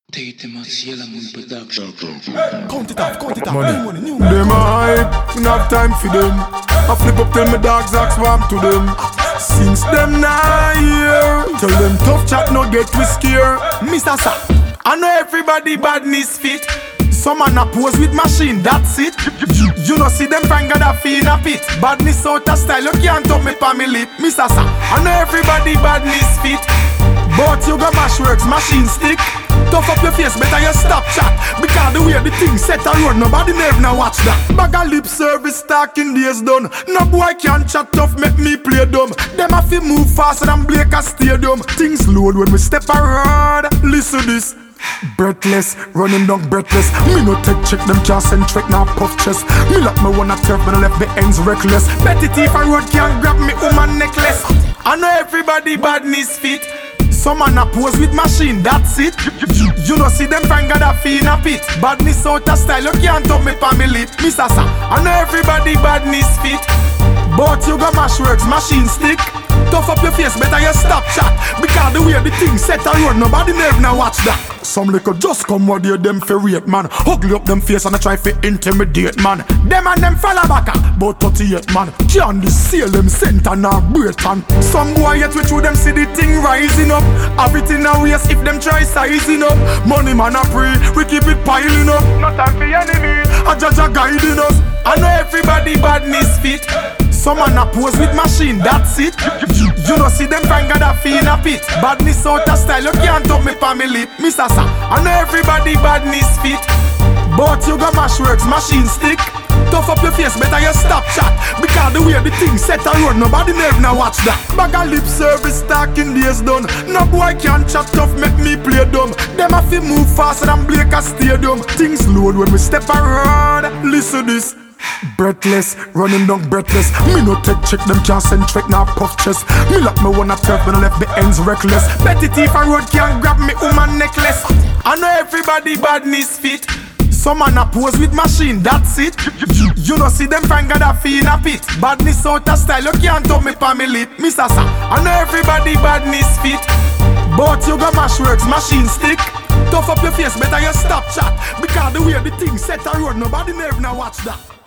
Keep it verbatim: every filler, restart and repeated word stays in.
Tate Masiela Moon Production. Count it off, count it off. Money. New money, new money. Them a hype, we not have time for them. I flip up, tell my dogs ask warm to them. Since them not here, tell them tough chat no get we scare. Mister Sa, I know everybody badness fit. Some man a pose with machine, that's it. You, you know see them find Gaddafi in a pit. Badness out of style, you can't talk me pa me lip. Mister Sa, I know everybody badness fit. But you got mash works, machine stick. Tough up your face, better you stop chat. Because the way the thing set a road, nobody never now watch that. Bag a lip service talking days done. No boy can chat tough, make me play dumb. Them a fi move faster than Blake a stadium. Things load when we step around. Listen this. Breathless, running down breathless. Me no take check, them can't send trick, now puff chest. Me like me wanna turf, but I left the ends reckless. Betty thief a road can't grab me woman necklace. I know everybody badness fit. Some man a pose with machine, that's it. You, you know see them find Gaddafi in a pit. Badness out of style, you can't talk me pa me lip. Mister Sa, I know everybody badness fit. But you got mash works, machine stick. Tough up your face, better you stop chat. Because the way the thing set a road, nobody never now watch that. Some little just come what they them for rate, man. Ugly up them face and I try to intimidate, man. Them and them fella back about thirty-eight, man. Can't seal them center now break, man. Some boy yet we through them see the thing rising up. Everything now waste if them try sizing up. Money man a pray, we keep it piling up. No time for enemy, a judge a guiding us. I know everybody badness fit. Some man a pose with machine, that's it. You, you know see them find Gaddafi in a pit. Badness out of style, you can't talk me pa me lip. Mister Sa, I know everybody badness fit. But you got mash works, machine stick. Tough up your face, better you stop chat. Because the way the thing set a road, nobody never now watch that. Bag a lip service talking days done. No boy can chat tough, make me play dumb. Them a fi move faster than Blake a stadium. Things load when we step around. Listen this. Breathless, running down breathless. Me no take check, them can't send trick, now puff chest. Me like me wanna turf, but I left the ends reckless. Betty thief a road can't grab me woman necklace. I know everybody badness fit. Some man a pose with machine, that's it. You, you know see them find Gaddafi in a pit. Badness out of style, you can't talk me pa me lip. Mister Sa, I know everybody badness fit. But you got mash works, machine stick. Tough up your face, better you stop chat. Because the way the thing set a road, nobody never now watch that.